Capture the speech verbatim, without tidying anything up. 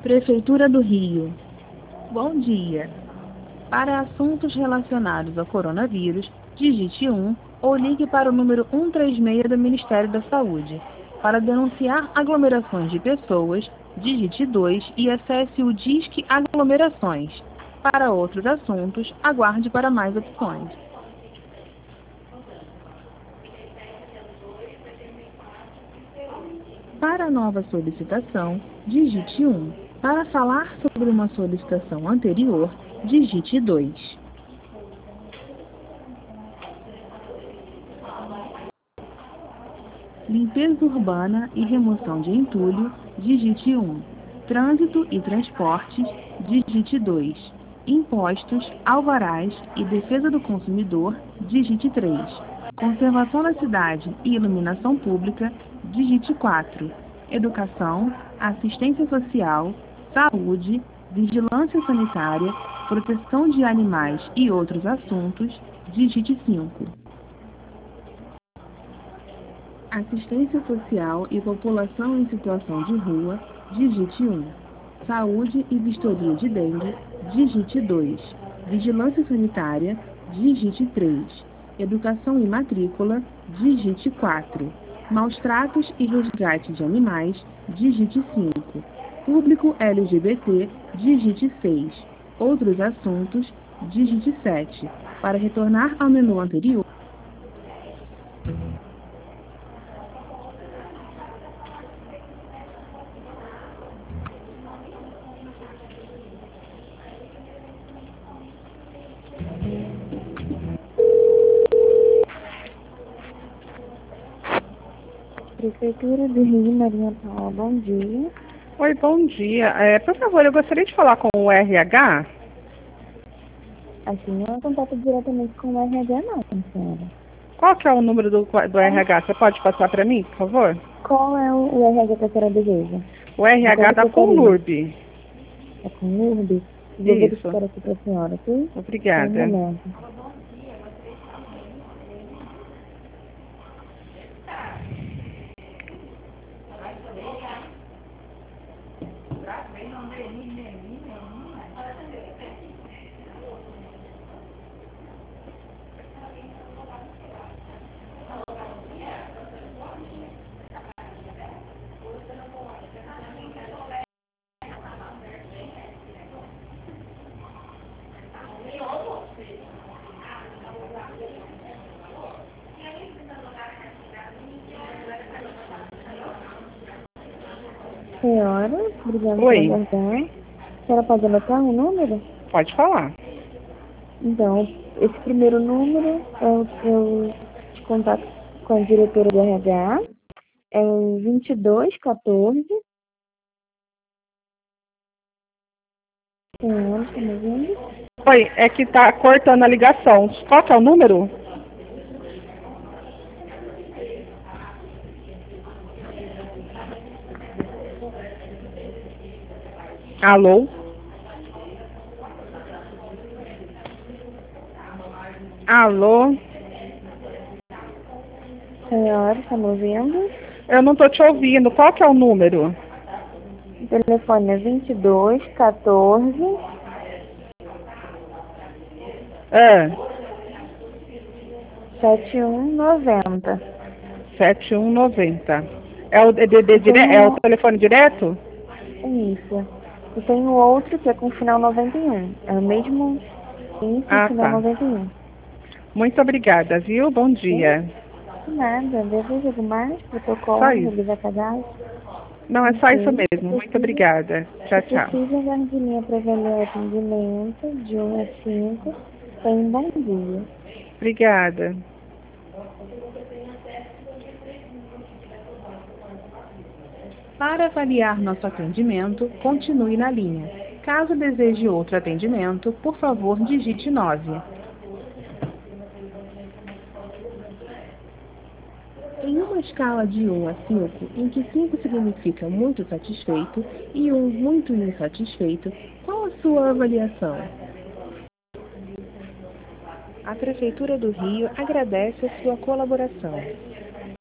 Prefeitura do Rio. Bom dia. Para assuntos relacionados ao coronavírus, digite um ou ligue para o número cento e trinta e seis do Ministério da Saúde. Para denunciar aglomerações de pessoas, digite dois e acesse o Disque Aglomerações. Para outros assuntos, aguarde para mais opções. Para nova solicitação, digite um. Para falar sobre uma solicitação anterior, digite dois. Limpeza urbana e remoção de entulho, digite um. Trânsito e transportes, digite dois. Impostos, alvarás e defesa do consumidor, digite três. Conservação da cidade e iluminação pública, digite quatro. Educação, assistência social, saúde, vigilância sanitária, proteção de animais e outros assuntos, digite cinco. Assistência social e população em situação de rua, digite um. Saúde e vistoria de dengue, digite dois. Vigilância sanitária, digite três. Educação e matrícula, digite quatro. Maus tratos e resgate de animais, digite cinco. Público L G B T, digite seis. Outros assuntos, digite sete. Para retornar ao menu anterior, Prefeitura do Rio, Maria Paula, bom dia. Oi, bom dia. É, por favor, eu gostaria de falar com o R H. Assim, não é contato diretamente com o R H não, senhora. Qual que é o número do, do R H? Você pode passar para mim, por favor? Qual é o, o R H que a senhora deseja? O R H da Conlurb. É Conlurb? Vou Isso. verificar aqui para a senhora, ok? Obrigada. Um momento. Senhora, obrigada por Oi. aguardar. A senhora pode anotar o número? Pode falar. Então, esse primeiro número é o seu contato com a diretora do R H. É o vinte e dois, quatorze. Senhora, está me ouvindo? Oi, é que tá cortando a ligação. Qual que é o número? Alô? Alô? Senhora, está me ouvindo? Eu não tô te ouvindo. Qual que é o número? O telefone é vinte e dois, quatorze. É. setenta e um noventa. sete um nove zero. É o D D D dire... é o telefone direto? Isso. E tem o outro que é com final noventa e um. É o mesmo isso, Ah, final tá. noventa e um. Muito obrigada, viu? Bom dia. De nada. Deseja algo mais? Protocolo, Só isso. realizar cadastro? Não, é só isso Ok. mesmo. Muito obrigada. Tchau, Se tchau. possível, aguarde de linha para avaliar o atendimento de um a cinco. Tenha um bom dia. Obrigada. Para avaliar nosso atendimento, continue na linha. Caso deseje outro atendimento, por favor, digite nove. Em uma escala de um a cinco, em que cinco significa muito satisfeito e um muito insatisfeito, qual a sua avaliação? A Prefeitura do Rio agradece a sua colaboração.